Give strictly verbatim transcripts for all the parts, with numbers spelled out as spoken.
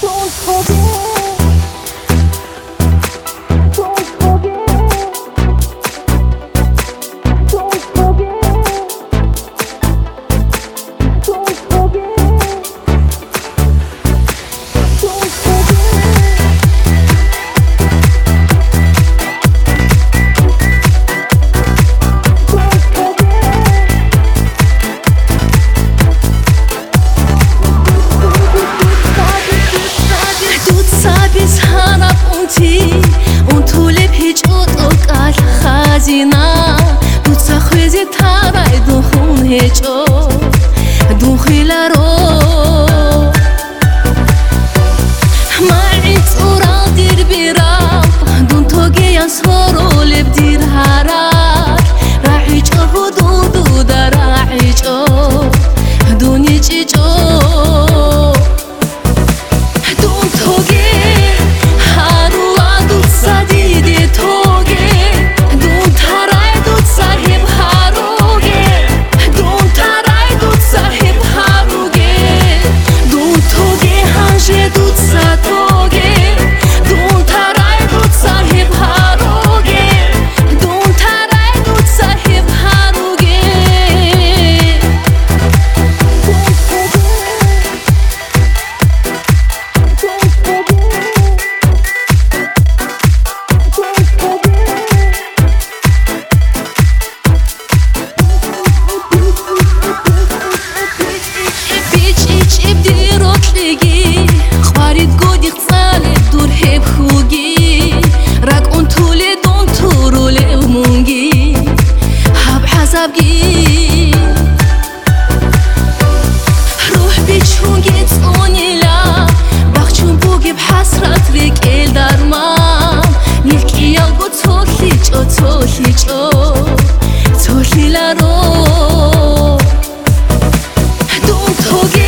اون طول پیچ و توقع خزینه دو تخویزی ترای دو خون هیچو دو خیله رو معید اورا دیر بیرم دون توگه یز هارو لب دیر هرک راحی چه هدو دو در راحی چه دونی چی چه خبرید گودی خساله دور هب خوگی رک اون طوله دون توروله مونگی هب حسابگی روح بیچونگی تونی لا بخچون بوگی بحسرت ریک ایل درمان نیلکی یالگو تولی چو تولی چو تولی لارو دون توگی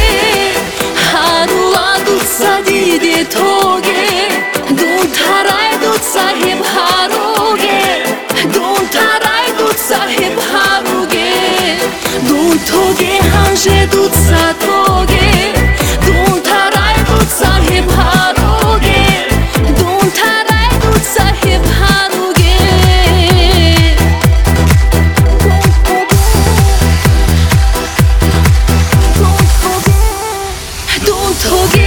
sadidi toge don taray dut sahib haroge don taray dut sahib haroge don toge hanje dut satoge don taray dut sahib haroge don taray dut sahib haroge don toge